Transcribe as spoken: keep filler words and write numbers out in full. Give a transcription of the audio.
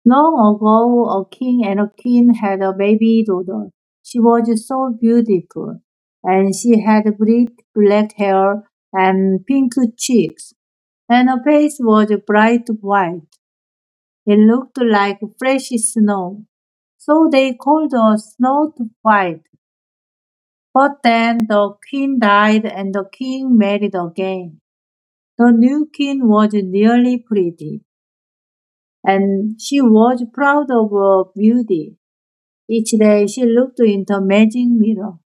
Long ago, a king and a queen had a baby daughter. She was so beautiful, and she had bright black hair and pink cheeks, and her face was bright white. It looked like fresh snow, so they called her Snow White. But then the queen died and the king married again. The new queen was really pretty, and she was proud of her beauty. Each day she looked in the magic mirror.